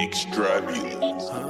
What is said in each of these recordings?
Extravulance.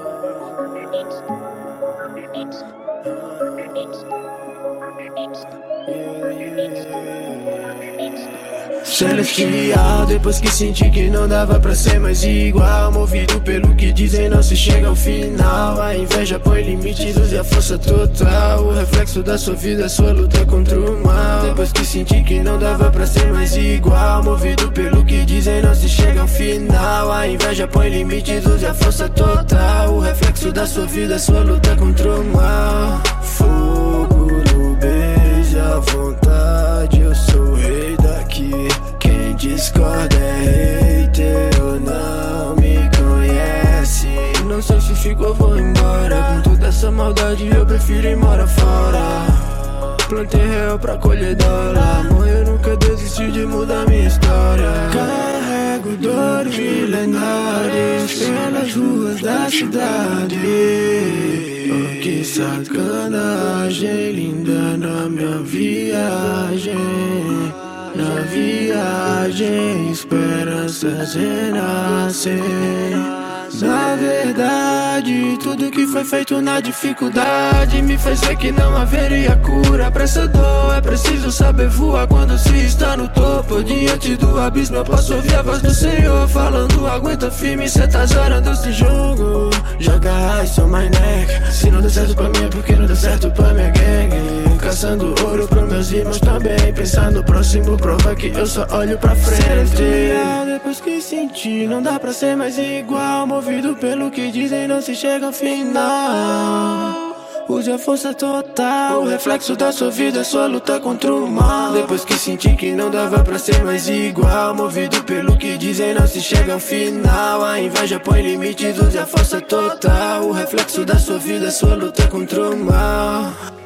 Celestial, depois que senti que não dava pra ser mais igual. Movido pelo que dizem, não se chega ao final. A inveja põe limites e a força total. O reflexo da sua vida é sua luta contra o mal. Depois que senti que não dava pra ser mais igual. Movido pelo que dizem, não se chega ao final. A inveja põe limites e a força total. O reflexo da sua vida é sua luta contra o mal. Fogo no beijo, à vontade, eu sou o rei daqui. Quem discorda é hater ou não me conhece. Não sei se fico ou vou embora. Com toda essa maldade eu prefiro ir embora fora. Plantei real pra colher dólar. Amor, eu nunca desisti de mudar minha história. Carrego dores milenares pelas ruas da cidade. Oh, que sacanagem linda na minha viagem. Na viagem, esperanças renascem. Na verdade, tudo que foi feito na dificuldade me fez ver que não haveria cura pra essa dor. É preciso saber voar quando se está no topo. Diante do abismo eu posso ouvir a voz do Senhor falando: aguenta firme, cê tá zerando esse jogo. Joga ice on my neck. Se não deu certo pra mim é porque não deu certo pra minha gang. Caçando ouro pros meus irmãos também. Pensar no próximo prova que eu só olho pra frente. Depois que senti, não dá pra ser mais igual. Movido pelo que dizem, não se chega ao final. Use a força total. O reflexo da sua vida é sua luta contra o mal. Depois que senti que não dava pra ser mais igual. Movido pelo que dizem, não se chega ao final. A inveja põe limites, use a força total. O reflexo da sua vida é sua luta contra o mal.